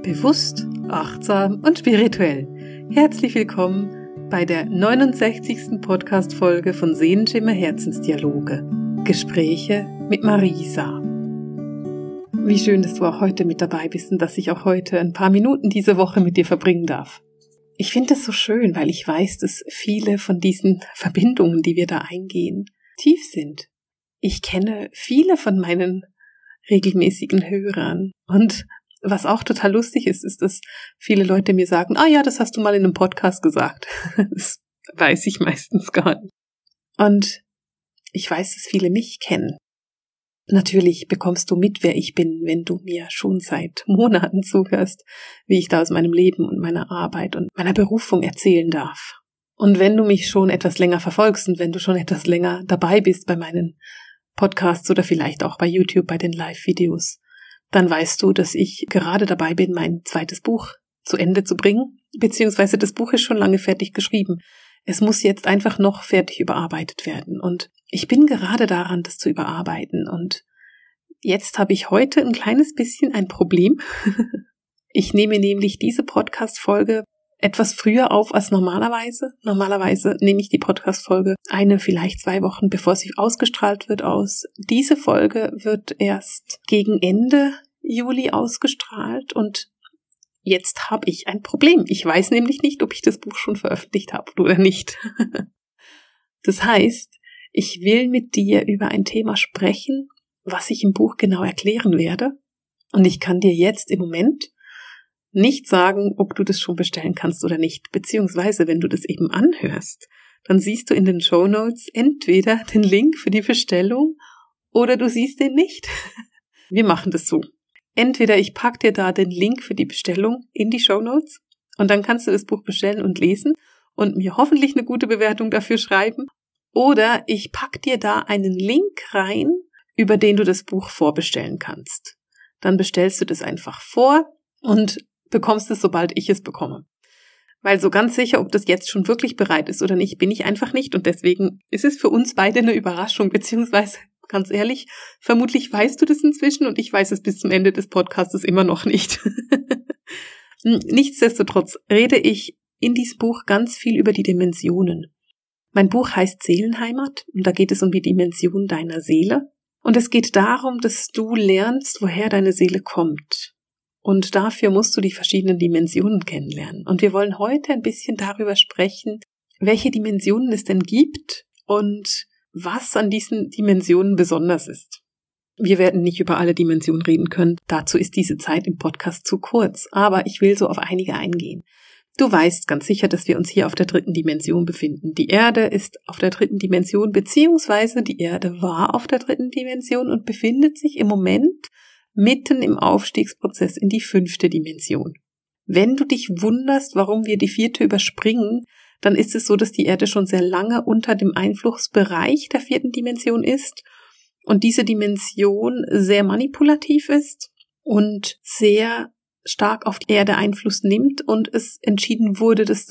Bewusst, achtsam und spirituell. Herzlich willkommen bei der 69. Podcast-Folge von Sehenschimmer Herzensdialoge. Gespräche mit Marisa. Wie schön, dass du auch heute mit dabei bist und dass ich auch heute ein paar Minuten diese Woche mit dir verbringen darf. Ich finde es so schön, weil ich weiß, dass viele von diesen Verbindungen, die wir da eingehen, tief sind. Ich kenne viele von meinen regelmäßigen Hörern und was auch total lustig ist, ist, dass viele Leute mir sagen, ja, das hast du mal in einem Podcast gesagt. Das weiß ich meistens gar nicht. Und ich weiß, dass viele mich kennen. Natürlich bekommst du mit, wer ich bin, wenn du mir schon seit Monaten zuhörst, wie ich da aus meinem Leben und meiner Arbeit und meiner Berufung erzählen darf. Und wenn du mich schon etwas länger verfolgst und wenn du schon etwas länger dabei bist bei meinen Podcasts oder vielleicht auch bei YouTube, bei den Live-Videos, dann weißt du, dass ich gerade dabei bin, mein zweites Buch zu Ende zu bringen, beziehungsweise das Buch ist schon lange fertig geschrieben. Es muss jetzt einfach noch fertig überarbeitet werden und ich bin gerade daran, das zu überarbeiten und jetzt habe ich heute ein kleines bisschen ein Problem. Ich nehme nämlich diese Podcast-Folge etwas früher auf als normalerweise. Normalerweise nehme ich die Podcast-Folge vielleicht 2 Wochen, bevor sie ausgestrahlt wird, aus. Diese Folge wird erst gegen Ende Juli ausgestrahlt und jetzt habe ich ein Problem. Ich weiß nämlich nicht, ob ich das Buch schon veröffentlicht habe oder nicht. Das heißt, ich will mit dir über ein Thema sprechen, was ich im Buch genau erklären werde. Und ich kann dir jetzt im Moment nicht sagen, ob du das schon bestellen kannst oder nicht. Beziehungsweise, wenn du das eben anhörst, dann siehst du in den Shownotes entweder den Link für die Bestellung oder du siehst den nicht. Wir machen das so. Entweder ich packe dir da den Link für die Bestellung in die Shownotes und dann kannst du das Buch bestellen und lesen und mir hoffentlich eine gute Bewertung dafür schreiben. Oder ich packe dir da einen Link rein, über den du das Buch vorbestellen kannst. Dann bestellst du das einfach vor und bekommst es, sobald ich es bekomme. Weil so ganz sicher, ob das jetzt schon wirklich bereit ist oder nicht, bin ich einfach nicht und deswegen ist es für uns beide eine Überraschung, beziehungsweise, ganz ehrlich, vermutlich weißt du das inzwischen und ich weiß es bis zum Ende des Podcasts immer noch nicht. Nichtsdestotrotz rede ich in diesem Buch ganz viel über die Dimensionen. Mein Buch heißt Seelenheimat und da geht es um die Dimension deiner Seele und es geht darum, dass du lernst, woher deine Seele kommt. Und dafür musst du die verschiedenen Dimensionen kennenlernen. Und wir wollen heute ein bisschen darüber sprechen, welche Dimensionen es denn gibt und was an diesen Dimensionen besonders ist. Wir werden nicht über alle Dimensionen reden können. Dazu ist diese Zeit im Podcast zu kurz. Aber ich will so auf einige eingehen. Du weißt ganz sicher, dass wir uns hier auf der 3. Dimension befinden. Die Erde ist auf der 3. Dimension, beziehungsweise die Erde war auf der 3. Dimension und befindet sich im Moment mitten im Aufstiegsprozess in die 5. Dimension. Wenn du dich wunderst, warum wir die 4. überspringen, dann ist es so, dass die Erde schon sehr lange unter dem Einflussbereich der 4. Dimension ist und diese Dimension sehr manipulativ ist und sehr stark auf die Erde Einfluss nimmt und es entschieden wurde, dass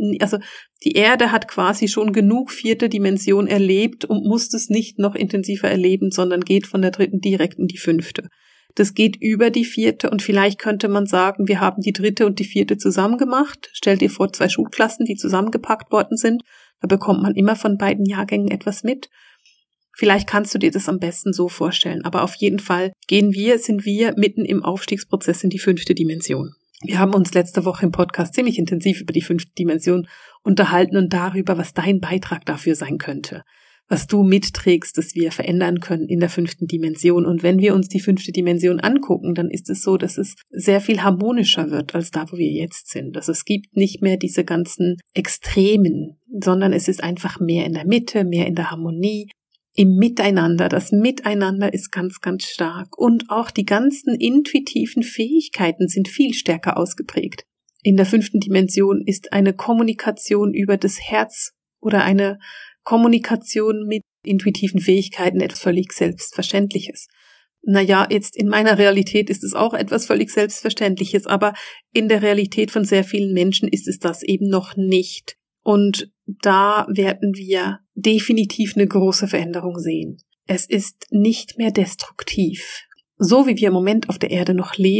die Erde hat quasi schon genug 4. Dimension erlebt und muss das nicht noch intensiver erleben, sondern geht von der 3. direkt in die 5. Das geht über die 4. und vielleicht könnte man sagen, wir haben die 3. und die 4. zusammen gemacht. Stell dir vor, 2 Schulklassen, die zusammengepackt worden sind. Da bekommt man immer von beiden Jahrgängen etwas mit. Vielleicht kannst du dir das am besten so vorstellen. Aber auf jeden Fall sind wir mitten im Aufstiegsprozess in die 5. Dimension. Wir haben uns letzte Woche im Podcast ziemlich intensiv über die 5. Dimension unterhalten und darüber, was dein Beitrag dafür sein könnte. Was du mitträgst, dass wir verändern können in der 5. Dimension. Und wenn wir uns die 5. Dimension angucken, dann ist es so, dass es sehr viel harmonischer wird als da, wo wir jetzt sind. Also es gibt nicht mehr diese ganzen Extremen, sondern es ist einfach mehr in der Mitte, mehr in der Harmonie, im Miteinander. Das Miteinander ist ganz, ganz stark. Und auch die ganzen intuitiven Fähigkeiten sind viel stärker ausgeprägt. In der 5. Dimension ist eine Kommunikation über das Herz oder eine Kommunikation mit intuitiven Fähigkeiten etwas völlig Selbstverständliches. Jetzt in meiner Realität ist es auch etwas völlig Selbstverständliches, aber in der Realität von sehr vielen Menschen ist es das eben noch nicht. Und da werden wir definitiv eine große Veränderung sehen. Es ist nicht mehr destruktiv. So wie wir im Moment auf der Erde noch leben,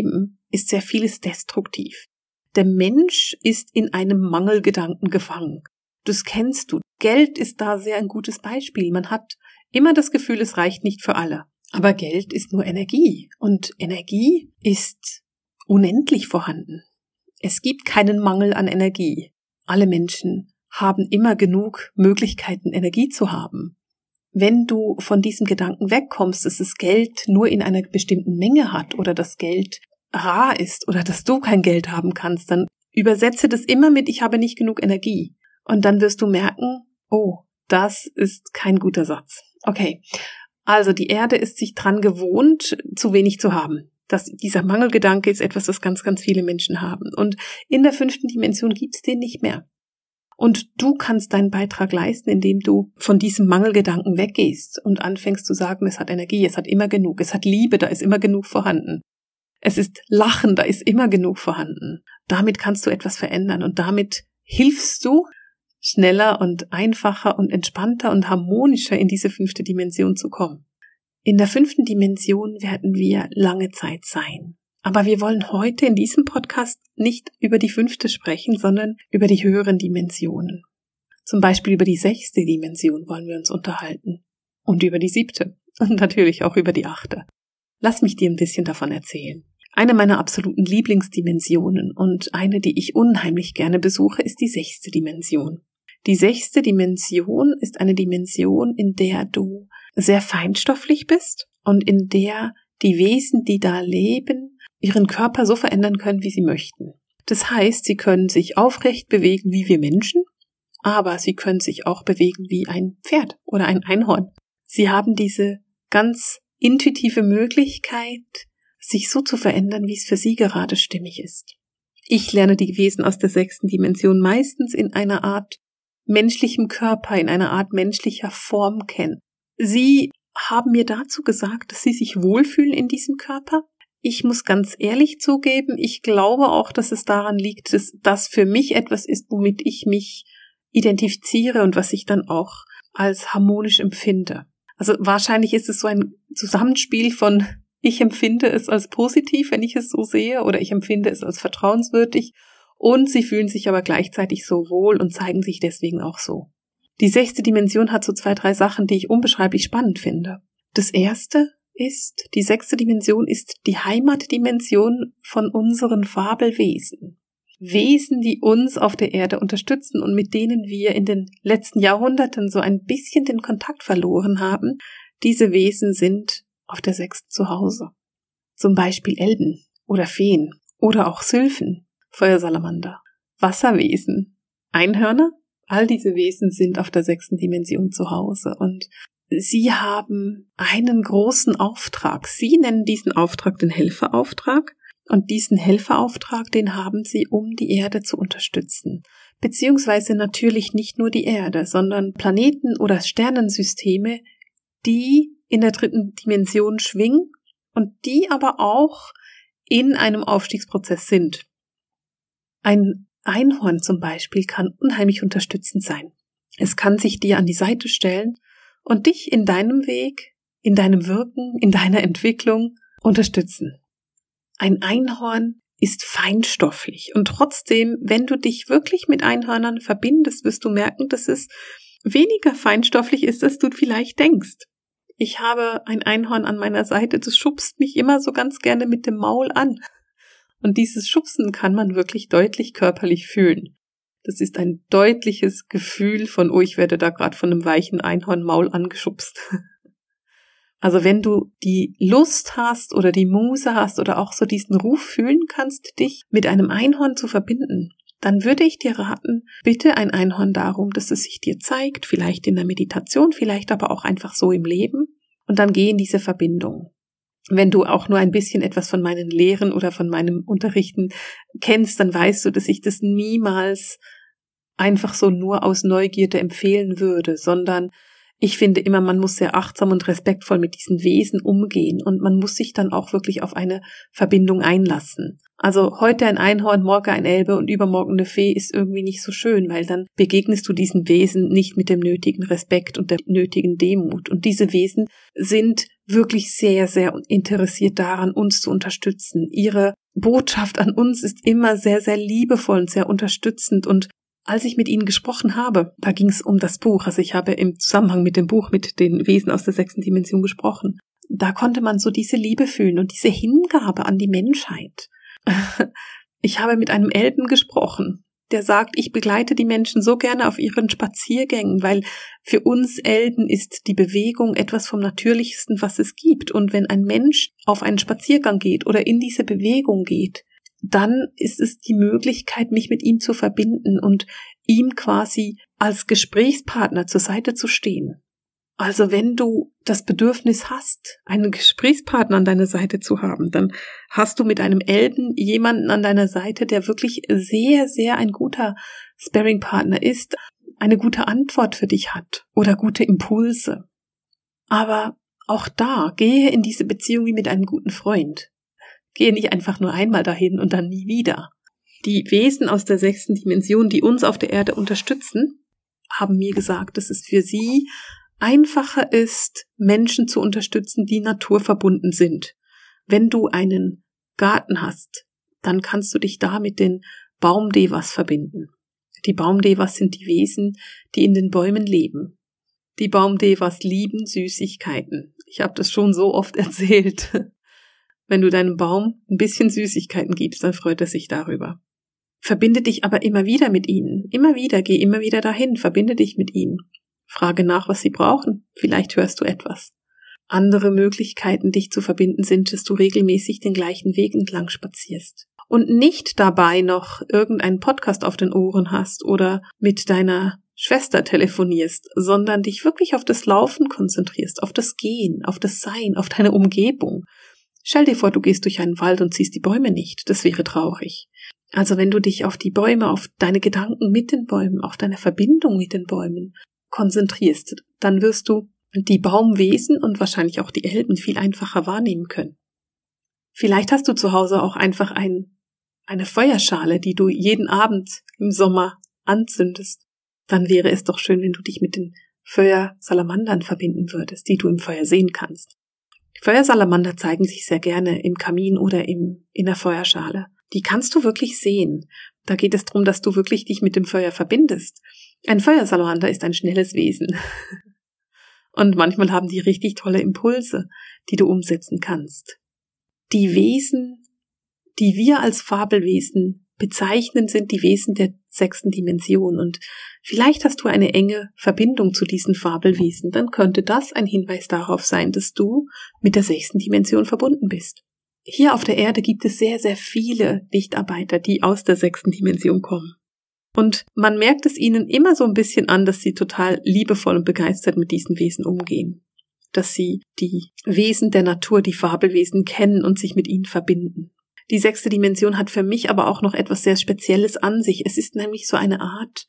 ist sehr vieles destruktiv. Der Mensch ist in einem Mangelgedanken gefangen. Das kennst du. Geld ist da sehr ein gutes Beispiel. Man hat immer das Gefühl, es reicht nicht für alle. Aber Geld ist nur Energie. Und Energie ist unendlich vorhanden. Es gibt keinen Mangel an Energie. Alle Menschen haben immer genug Möglichkeiten, Energie zu haben. Wenn du von diesem Gedanken wegkommst, dass das Geld nur in einer bestimmten Menge hat oder das Geld rar ist oder dass du kein Geld haben kannst, dann übersetze das immer mit, ich habe nicht genug Energie. Und dann wirst du merken, oh, das ist kein guter Satz. Okay, also die Erde ist sich dran gewohnt, zu wenig zu haben. Dieser Mangelgedanke ist etwas, das ganz, ganz viele Menschen haben. Und in der 5. Dimension gibt's den nicht mehr. Und du kannst deinen Beitrag leisten, indem du von diesem Mangelgedanken weggehst und anfängst zu sagen, es hat Energie, es hat immer genug, es hat Liebe, da ist immer genug vorhanden. Es ist Lachen, da ist immer genug vorhanden. Damit kannst du etwas verändern und damit hilfst du, schneller und einfacher und entspannter und harmonischer in diese 5. Dimension zu kommen. In der 5. Dimension werden wir lange Zeit sein. Aber wir wollen heute in diesem Podcast nicht über die 5. sprechen, sondern über die höheren Dimensionen. Zum Beispiel über die 6. Dimension wollen wir uns unterhalten. Und über die 7. Und natürlich auch über die 8. Lass mich dir ein bisschen davon erzählen. Eine meiner absoluten Lieblingsdimensionen und eine, die ich unheimlich gerne besuche, ist die 6. Dimension. Die 6. Dimension ist eine Dimension, in der du sehr feinstofflich bist und in der die Wesen, die da leben, ihren Körper so verändern können, wie sie möchten. Das heißt, sie können sich aufrecht bewegen wie wir Menschen, aber sie können sich auch bewegen wie ein Pferd oder ein Einhorn. Sie haben diese ganz intuitive Möglichkeit, sich so zu verändern, wie es für sie gerade stimmig ist. Ich lerne die Wesen aus der 6. Dimension meistens in einer Art menschlichem Körper, in einer Art menschlicher Form kennen. Sie haben mir dazu gesagt, dass sie sich wohlfühlen in diesem Körper. Ich muss ganz ehrlich zugeben, ich glaube auch, dass es daran liegt, dass das für mich etwas ist, womit ich mich identifiziere und was ich dann auch als harmonisch empfinde. Also wahrscheinlich ist es so ein Zusammenspiel von ich empfinde es als positiv, wenn ich es so sehe, oder ich empfinde es als vertrauenswürdig und sie fühlen sich aber gleichzeitig so wohl und zeigen sich deswegen auch so. Die 6. Dimension hat so 2, 3 Sachen, die ich unbeschreiblich spannend finde. Das erste ist, die 6. Dimension ist die Heimatdimension von unseren Fabelwesen. Wesen, die uns auf der Erde unterstützen und mit denen wir in den letzten Jahrhunderten so ein bisschen den Kontakt verloren haben. Diese Wesen sind auf der 6. zu Hause. Zum Beispiel Elben oder Feen oder auch Sylphen, Feuersalamander, Wasserwesen, Einhörner. All diese Wesen sind auf der 6. Dimension zu Hause und sie haben einen großen Auftrag. Sie nennen diesen Auftrag den Helferauftrag und diesen Helferauftrag, den haben sie, um die Erde zu unterstützen. Beziehungsweise natürlich nicht nur die Erde, sondern Planeten oder Sternensysteme, die in der 3. Dimension schwingen und die aber auch in einem Aufstiegsprozess sind. Ein Einhorn zum Beispiel kann unheimlich unterstützend sein. Es kann sich dir an die Seite stellen und dich in deinem Weg, in deinem Wirken, in deiner Entwicklung unterstützen. Ein Einhorn ist feinstofflich und trotzdem, wenn du dich wirklich mit Einhörnern verbindest, wirst du merken, dass es weniger feinstofflich ist, als du vielleicht denkst. Ich habe ein Einhorn an meiner Seite, das schubst mich immer so ganz gerne mit dem Maul an. Und dieses Schubsen kann man wirklich deutlich körperlich fühlen. Das ist ein deutliches Gefühl von, oh, ich werde da gerade von einem weichen Einhornmaul angeschubst. Also wenn du die Lust hast oder die Muse hast oder auch so diesen Ruf fühlen kannst, dich mit einem Einhorn zu verbinden, dann würde ich dir raten, bitte ein Einhorn darum, dass es sich dir zeigt, vielleicht in der Meditation, vielleicht aber auch einfach so im Leben, und dann geh in diese Verbindung. Wenn du auch nur ein bisschen etwas von meinen Lehren oder von meinem Unterrichten kennst, dann weißt du, dass ich das niemals einfach so nur aus Neugierde empfehlen würde, sondern Ich finde immer, man muss sehr achtsam und respektvoll mit diesen Wesen umgehen und man muss sich dann auch wirklich auf eine Verbindung einlassen. Also heute ein Einhorn, morgen ein Elbe und übermorgen eine Fee ist irgendwie nicht so schön, weil dann begegnest du diesen Wesen nicht mit dem nötigen Respekt und der nötigen Demut. Und diese Wesen sind wirklich sehr, sehr interessiert daran, uns zu unterstützen. Ihre Botschaft an uns ist immer sehr, sehr liebevoll und sehr unterstützend. Und als ich mit ihnen gesprochen habe, da ging es um das Buch. Also ich habe im Zusammenhang mit dem Buch mit den Wesen aus der 6. Dimension gesprochen. Da konnte man so diese Liebe fühlen und diese Hingabe an die Menschheit. Ich habe mit einem Elben gesprochen, der sagt, ich begleite die Menschen so gerne auf ihren Spaziergängen, weil für uns Elben ist die Bewegung etwas vom Natürlichsten, was es gibt. Und wenn ein Mensch auf einen Spaziergang geht oder in diese Bewegung geht, dann ist es die Möglichkeit, mich mit ihm zu verbinden und ihm quasi als Gesprächspartner zur Seite zu stehen. Also wenn du das Bedürfnis hast, einen Gesprächspartner an deiner Seite zu haben, dann hast du mit einem Elben jemanden an deiner Seite, der wirklich sehr, sehr ein guter Sparringpartner ist, eine gute Antwort für dich hat oder gute Impulse. Aber auch da, gehe in diese Beziehung wie mit einem guten Freund. Gehe nicht einfach nur einmal dahin und dann nie wieder. Die Wesen aus der 6. Dimension, die uns auf der Erde unterstützen, haben mir gesagt, dass es für sie einfacher ist, Menschen zu unterstützen, die naturverbunden sind. Wenn du einen Garten hast, dann kannst du dich da mit den Baumdevas verbinden. Die Baumdevas sind die Wesen, die in den Bäumen leben. Die Baumdevas lieben Süßigkeiten. Ich habe das schon so oft erzählt. Wenn du deinem Baum ein bisschen Süßigkeiten gibst, dann freut er sich darüber. Verbinde dich aber immer wieder mit ihnen. Immer wieder, geh immer wieder dahin, verbinde dich mit ihnen. Frage nach, was sie brauchen. Vielleicht hörst du etwas. Andere Möglichkeiten, dich zu verbinden, sind, dass du regelmäßig den gleichen Weg entlang spazierst. Und nicht dabei noch irgendeinen Podcast auf den Ohren hast oder mit deiner Schwester telefonierst, sondern dich wirklich auf das Laufen konzentrierst, auf das Gehen, auf das Sein, auf deine Umgebung. Stell dir vor, du gehst durch einen Wald und siehst die Bäume nicht. Das wäre traurig. Also wenn du dich auf die Bäume, auf deine Gedanken mit den Bäumen, auf deine Verbindung mit den Bäumen konzentrierst, dann wirst du die Baumwesen und wahrscheinlich auch die Elben viel einfacher wahrnehmen können. Vielleicht hast du zu Hause auch einfach eine Feuerschale, die du jeden Abend im Sommer anzündest. Dann wäre es doch schön, wenn du dich mit den Feuersalamandern verbinden würdest, die du im Feuer sehen kannst. Die Feuersalamander zeigen sich sehr gerne im Kamin oder in der Feuerschale. Die kannst du wirklich sehen. Da geht es darum, dass du wirklich dich mit dem Feuer verbindest. Ein Feuersalamander ist ein schnelles Wesen. Und manchmal haben die richtig tolle Impulse, die du umsetzen kannst. Die Wesen, die wir als Fabelwesen bezeichnen, sind die Wesen der 6. Dimension. Und vielleicht hast du eine enge Verbindung zu diesen Fabelwesen. Dann könnte das ein Hinweis darauf sein, dass du mit der 6. Dimension verbunden bist. Hier auf der Erde gibt es sehr, sehr viele Lichtarbeiter, die aus der 6. Dimension kommen. Und man merkt es ihnen immer so ein bisschen an, dass sie total liebevoll und begeistert mit diesen Wesen umgehen. Dass sie die Wesen der Natur, die Fabelwesen kennen und sich mit ihnen verbinden. Die 6. Dimension hat für mich aber auch noch etwas sehr Spezielles an sich. Es ist nämlich so eine Art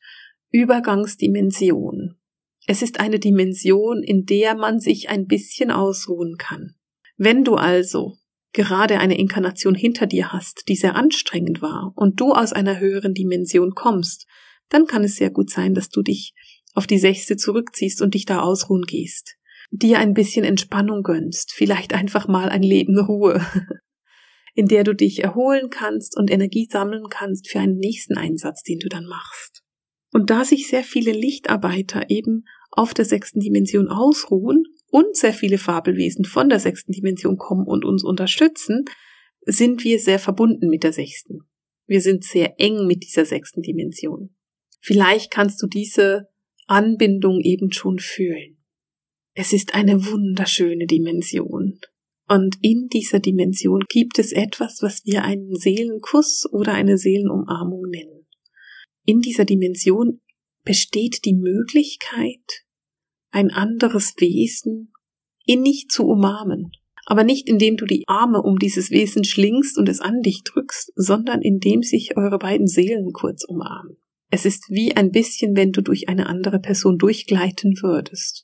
Übergangsdimension. Es ist eine Dimension, in der man sich ein bisschen ausruhen kann. Wenn du also gerade eine Inkarnation hinter dir hast, die sehr anstrengend war und du aus einer höheren Dimension kommst, dann kann es sehr gut sein, dass du dich auf die 6. zurückziehst und dich da ausruhen gehst. Dir ein bisschen Entspannung gönnst, vielleicht einfach mal ein Leben Ruhe, in der du dich erholen kannst und Energie sammeln kannst für einen nächsten Einsatz, den du dann machst. Und da sich sehr viele Lichtarbeiter eben auf der 6. Dimension ausruhen und sehr viele Fabelwesen von der 6. Dimension kommen und uns unterstützen, sind wir sehr verbunden mit der 6. Wir sind sehr eng mit dieser 6. Dimension. Vielleicht kannst du diese Anbindung eben schon fühlen. Es ist eine wunderschöne Dimension. Und in dieser Dimension gibt es etwas, was wir einen Seelenkuss oder eine Seelenumarmung nennen. In dieser Dimension besteht die Möglichkeit, ein anderes Wesen innig zu umarmen. Aber nicht indem du die Arme um dieses Wesen schlingst und es an dich drückst, sondern indem sich eure beiden Seelen kurz umarmen. Es ist wie ein bisschen, wenn du durch eine andere Person durchgleiten würdest.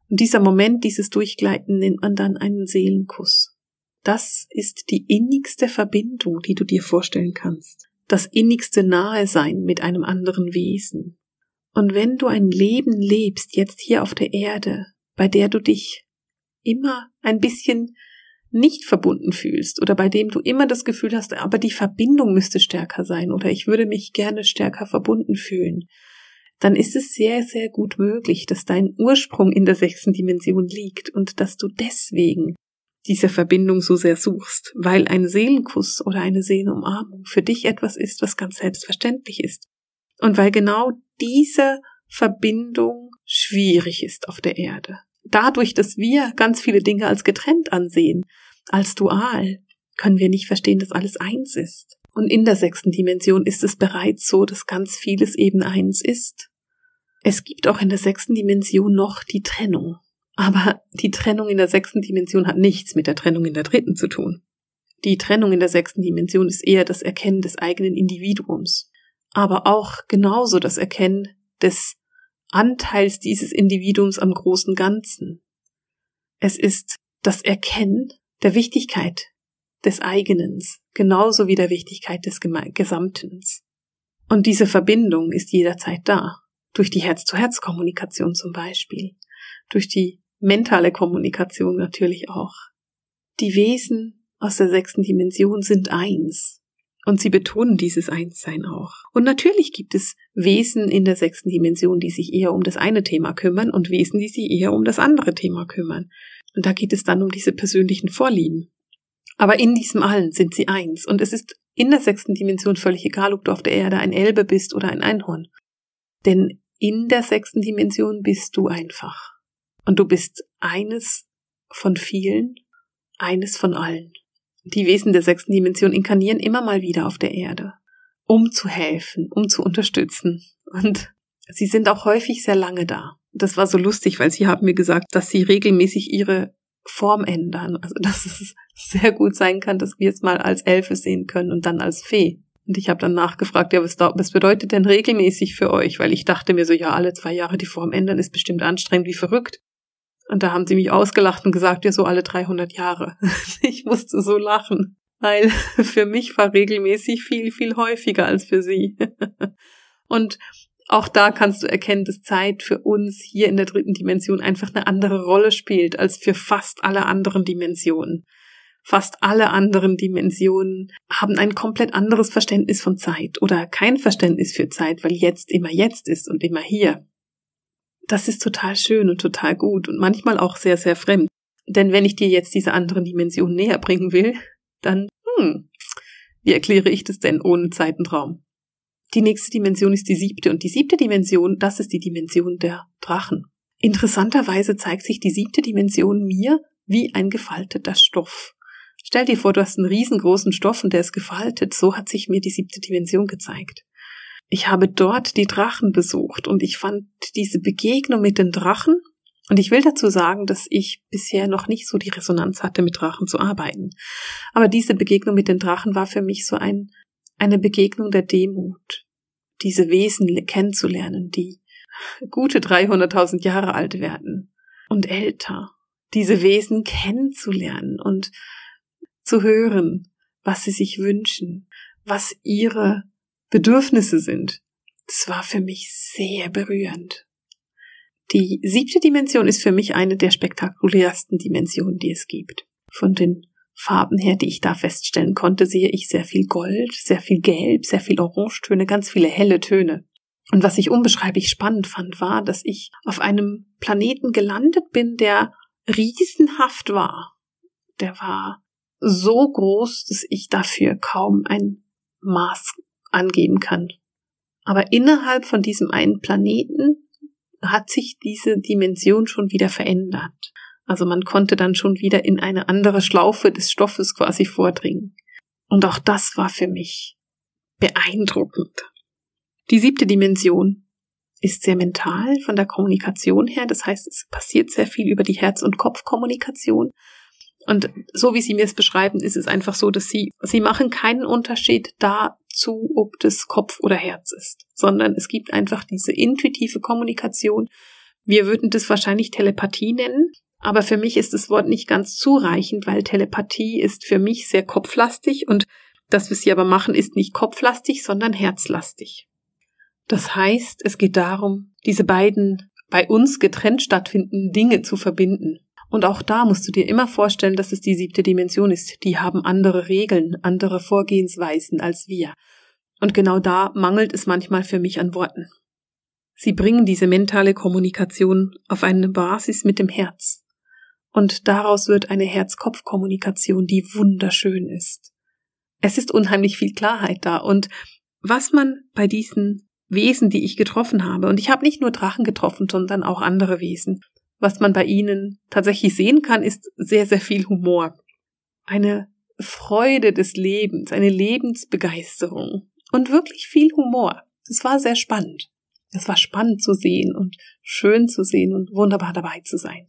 Und dieser Moment, dieses Durchgleiten nennt man dann einen Seelenkuss. Das ist die innigste Verbindung, die du dir vorstellen kannst. Das innigste Nahesein mit einem anderen Wesen. Und wenn du ein Leben lebst, jetzt hier auf der Erde, bei der du dich immer ein bisschen nicht verbunden fühlst oder bei dem du immer das Gefühl hast, aber die Verbindung müsste stärker sein oder ich würde mich gerne stärker verbunden fühlen, dann ist es sehr, sehr gut möglich, dass dein Ursprung in der 6. Dimension liegt und dass du deswegen diese Verbindung so sehr suchst, weil ein Seelenkuss oder eine Seelenumarmung für dich etwas ist, was ganz selbstverständlich ist. Und weil genau diese Verbindung schwierig ist auf der Erde. Dadurch, dass wir ganz viele Dinge als getrennt ansehen, als dual, können wir nicht verstehen, dass alles eins ist. Und in der 6. Dimension ist es bereits so, dass ganz vieles eben eins ist. Es gibt auch in der 6. Dimension noch die Trennung. Aber die Trennung in der 6. Dimension hat nichts mit der Trennung in der 3. zu tun. Die Trennung in der 6. Dimension ist eher das Erkennen des eigenen Individuums. Aber auch genauso das Erkennen des Anteils dieses Individuums am großen Ganzen. Es ist das Erkennen der Wichtigkeit des Eigenens, genauso wie der Wichtigkeit des Gesamtens. Und diese Verbindung ist jederzeit da, durch die Herz-zu-Herz-Kommunikation zum Beispiel, durch die mentale Kommunikation natürlich auch. Die Wesen aus der 6. Dimension sind eins. Und sie betonen dieses Einssein auch. Und natürlich gibt es Wesen in der 6. Dimension, die sich eher um das eine Thema kümmern und Wesen, die sich eher um das andere Thema kümmern. Und da geht es dann um diese persönlichen Vorlieben. Aber in diesem Allen sind sie eins. Und es ist in der 6. Dimension völlig egal, ob du auf der Erde ein Elbe bist oder ein Einhorn. Denn in der 6. Dimension bist du einfach. Und du bist eines von vielen, eines von allen. Die Wesen der 6. Dimension inkarnieren immer mal wieder auf der Erde, um zu helfen, um zu unterstützen. Und sie sind auch häufig sehr lange da. Das war so lustig, weil sie haben mir gesagt, dass sie regelmäßig ihre Form ändern. Also dass es sehr gut sein kann, dass wir es mal als Elfe sehen können und dann als Fee. Und ich habe dann nachgefragt, ja, was bedeutet denn regelmäßig für euch? Weil ich dachte mir so, ja, alle 2 Jahre die Form ändern ist bestimmt anstrengend wie verrückt. Und da haben sie mich ausgelacht und gesagt, ja, so alle 300 Jahre. Ich musste so lachen, weil für mich war regelmäßig viel, viel häufiger als für sie. Und auch da kannst du erkennen, dass Zeit für uns hier in der 3. Dimension einfach eine andere Rolle spielt als für fast alle anderen Dimensionen. Fast alle anderen Dimensionen haben ein komplett anderes Verständnis von Zeit oder kein Verständnis für Zeit, weil jetzt immer jetzt ist und immer hier. Das ist total schön und total gut und manchmal auch sehr, sehr fremd. Denn wenn ich dir jetzt diese anderen Dimensionen näher bringen will, dann, wie erkläre ich das denn ohne Zeit und Raum? Die nächste Dimension ist die 7. und die 7. Dimension, das ist die Dimension der Drachen. Interessanterweise zeigt sich die 7. Dimension mir wie ein gefalteter Stoff. Stell dir vor, du hast einen riesengroßen Stoff und der ist gefaltet. So hat sich mir die 7. Dimension gezeigt. Ich habe dort die Drachen besucht und ich fand diese Begegnung mit den Drachen, und ich will dazu sagen, dass ich bisher noch nicht so die Resonanz hatte, mit Drachen zu arbeiten. Aber diese Begegnung mit den Drachen war für mich so eine Begegnung der Demut, diese Wesen kennenzulernen, die gute 300.000 Jahre alt werden und älter. Diese Wesen kennenzulernen und zu hören, was sie sich wünschen, was ihre Bedürfnisse sind. Das war für mich sehr berührend. Die 7. Dimension ist für mich eine der spektakulärsten Dimensionen, die es gibt. Von den Farben her, die ich da feststellen konnte, sehe ich sehr viel Gold, sehr viel Gelb, sehr viel Orangetöne, ganz viele helle Töne. Und was ich unbeschreiblich spannend fand, war, dass ich auf einem Planeten gelandet bin, der riesenhaft war. Der war so groß, dass ich dafür kaum ein Maß angeben kann. Aber innerhalb von diesem einen Planeten hat sich diese Dimension schon wieder verändert. Also man konnte dann schon wieder in eine andere Schlaufe des Stoffes quasi vordringen. Und auch das war für mich beeindruckend. Die 7. Dimension ist sehr mental von der Kommunikation her. Das heißt, es passiert sehr viel über die Herz- und Kopfkommunikation. Und so wie Sie mir es beschreiben, ist es einfach so, dass Sie machen keinen Unterschied dazu, ob das Kopf oder Herz ist, sondern es gibt einfach diese intuitive Kommunikation, Wir würden das wahrscheinlich Telepathie nennen, aber für mich ist das Wort nicht ganz zureichend, weil Telepathie ist für mich sehr kopflastig und das, was wir aber machen, ist nicht kopflastig, sondern herzlastig. Das heißt, es geht darum, diese beiden bei uns getrennt stattfindenden Dinge zu verbinden. Und auch da musst du dir immer vorstellen, dass es die 7. Dimension ist. Die haben andere Regeln, andere Vorgehensweisen als wir. Und genau da mangelt es manchmal für mich an Worten. Sie bringen diese mentale Kommunikation auf eine Basis mit dem Herz. Und daraus wird eine Herz-Kopf-Kommunikation, die wunderschön ist. Es ist unheimlich viel Klarheit da. Und was man bei diesen Wesen, die ich getroffen habe, und ich habe nicht nur Drachen getroffen, sondern auch andere Wesen, was man bei ihnen tatsächlich sehen kann, ist sehr, sehr viel Humor. Eine Freude des Lebens, eine Lebensbegeisterung und wirklich viel Humor. Das war sehr spannend. Es war spannend zu sehen und schön zu sehen und wunderbar dabei zu sein.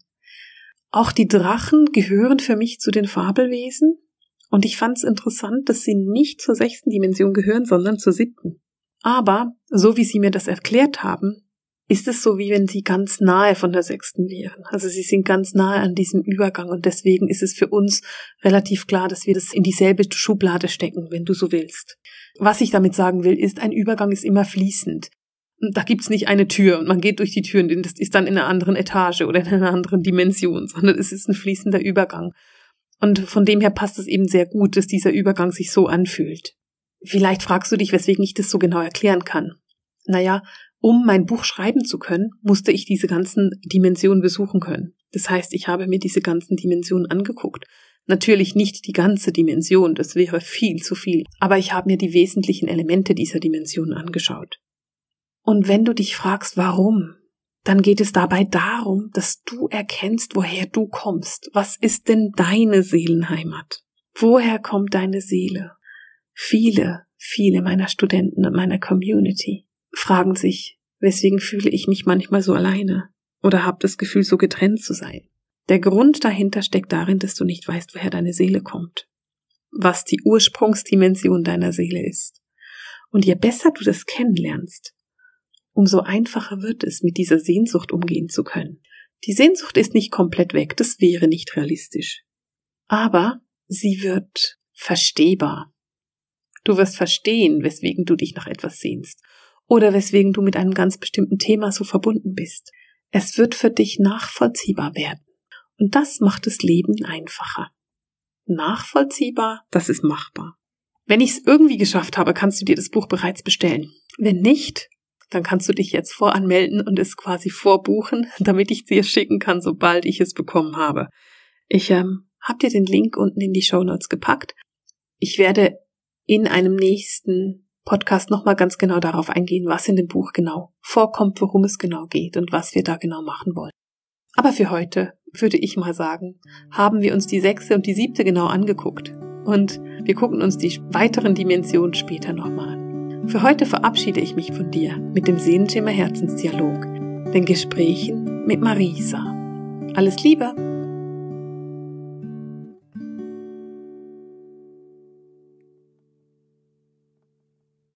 Auch die Drachen gehören für mich zu den Fabelwesen und ich fand es interessant, dass sie nicht zur 6. Dimension gehören, sondern zur 7. Aber, so wie sie mir das erklärt haben, ist es so, wie wenn sie ganz nahe von der 6. wären. Also sie sind ganz nahe an diesem Übergang und deswegen ist es für uns relativ klar, dass wir das in dieselbe Schublade stecken, wenn du so willst. Was ich damit sagen will, ist, ein Übergang ist immer fließend. Da gibt's nicht eine Tür und man geht durch die Tür und das ist dann in einer anderen Etage oder in einer anderen Dimension, sondern es ist ein fließender Übergang. Und von dem her passt es eben sehr gut, dass dieser Übergang sich so anfühlt. Vielleicht fragst du dich, weswegen ich das so genau erklären kann. Naja, um mein Buch schreiben zu können, musste ich diese ganzen Dimensionen besuchen können. Das heißt, ich habe mir diese ganzen Dimensionen angeguckt. Natürlich nicht die ganze Dimension, das wäre viel zu viel, aber ich habe mir die wesentlichen Elemente dieser Dimensionen angeschaut. Und wenn du dich fragst, warum, dann geht es dabei darum, dass du erkennst, woher du kommst. Was ist denn deine Seelenheimat? Woher kommt deine Seele? Viele meiner Studenten und meiner Community fragen sich, weswegen fühle ich mich manchmal so alleine oder habe das Gefühl, so getrennt zu sein. Der Grund dahinter steckt darin, dass du nicht weißt, woher deine Seele kommt, was die Ursprungsdimension deiner Seele ist. Und je besser du das kennenlernst, umso einfacher wird es, mit dieser Sehnsucht umgehen zu können. Die Sehnsucht ist nicht komplett weg, das wäre nicht realistisch. Aber sie wird verstehbar. Du wirst verstehen, weswegen du dich nach etwas sehnst oder weswegen du mit einem ganz bestimmten Thema so verbunden bist. Es wird für dich nachvollziehbar werden. Und das macht das Leben einfacher. Nachvollziehbar, das ist machbar. Wenn ich es irgendwie geschafft habe, kannst du dir das Buch bereits bestellen. Wenn nicht, dann kannst du dich jetzt voranmelden und es quasi vorbuchen, damit ich dir schicken kann, sobald ich es bekommen habe. Ich habe dir den Link unten in die Shownotes gepackt. Ich werde in einem nächsten Podcast nochmal ganz genau darauf eingehen, was in dem Buch genau vorkommt, worum es genau geht und was wir da genau machen wollen. Aber für heute würde ich mal sagen, haben wir uns die 6. und die 7. genau angeguckt und wir gucken uns die weiteren Dimensionen später nochmal an. Für heute verabschiede ich mich von dir mit dem Seelenschimmer Herzensdialog, den Gesprächen mit Marisa. Alles Liebe!